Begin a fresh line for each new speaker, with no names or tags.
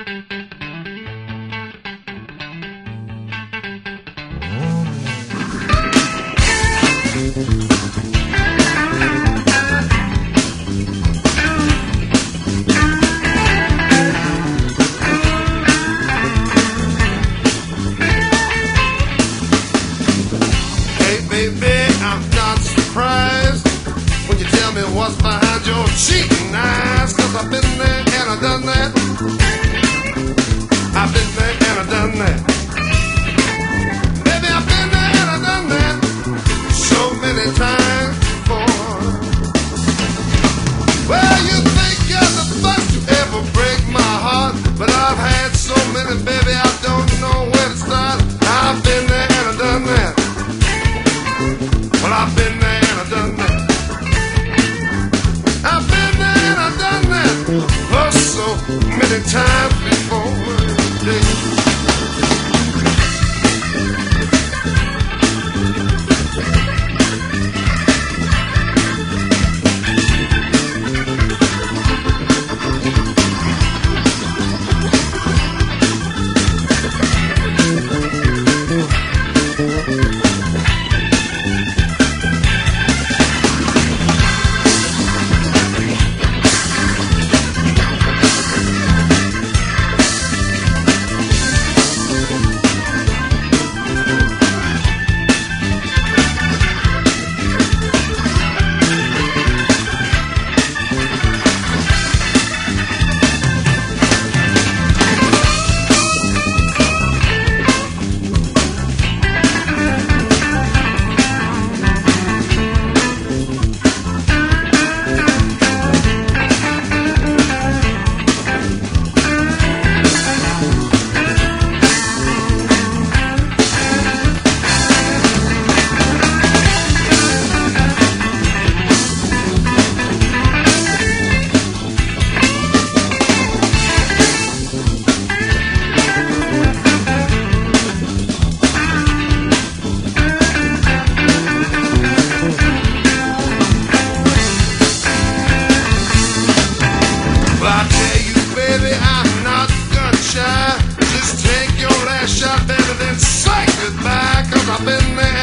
Baby, I'm not surprised when you tell me what's behind your cheating eyes. 'Cause I've been there and I've done that. I've been there and I've done that. Baby, I've been there and I've done that so many times before. Well, you think you're the first to ever break my heart, but I've had so many, baby, I don't know where to start. I've been there and I've done that. Well, I've been there and I've done that. I've been there and I've done that. Oh, so many times before. Just take your last shot, baby, then say goodbye. 'Cause I've been there